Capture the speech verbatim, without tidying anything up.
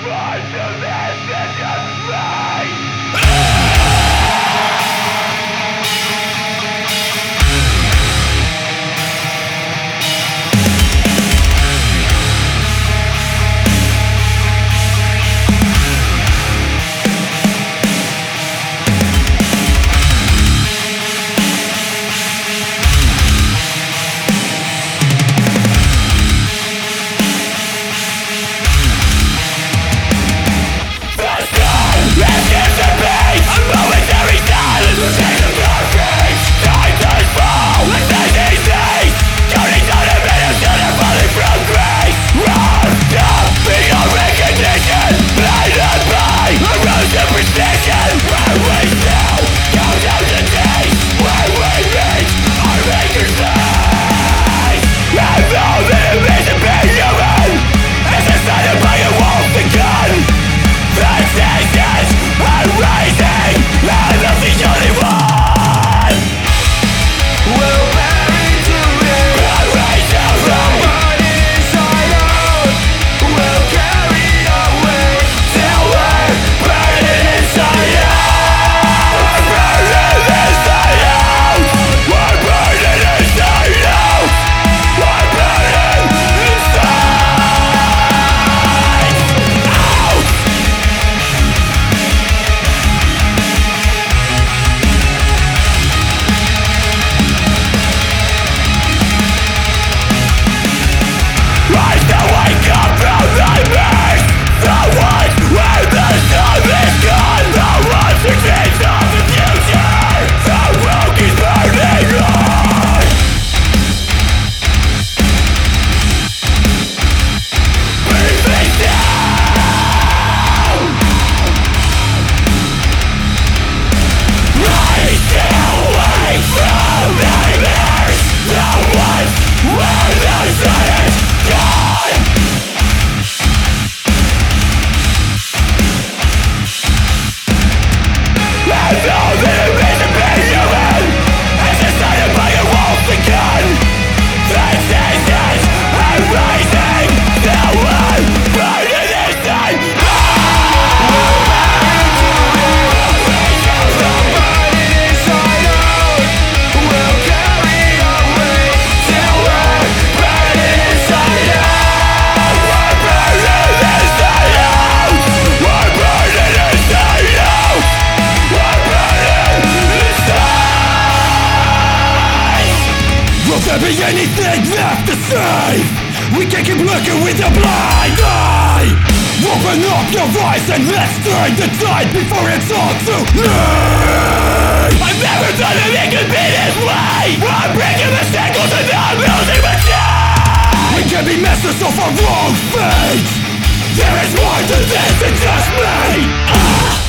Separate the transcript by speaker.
Speaker 1: there be anything left to save? We can't keep looking with a blind eye. Open up your eyes and let's turn the tide before it's all too late. I've never thought that it could be this way. I'm breaking the shackles and I'm losing my chain. We can be masters of our own fate. There is more to this than just me. Ah!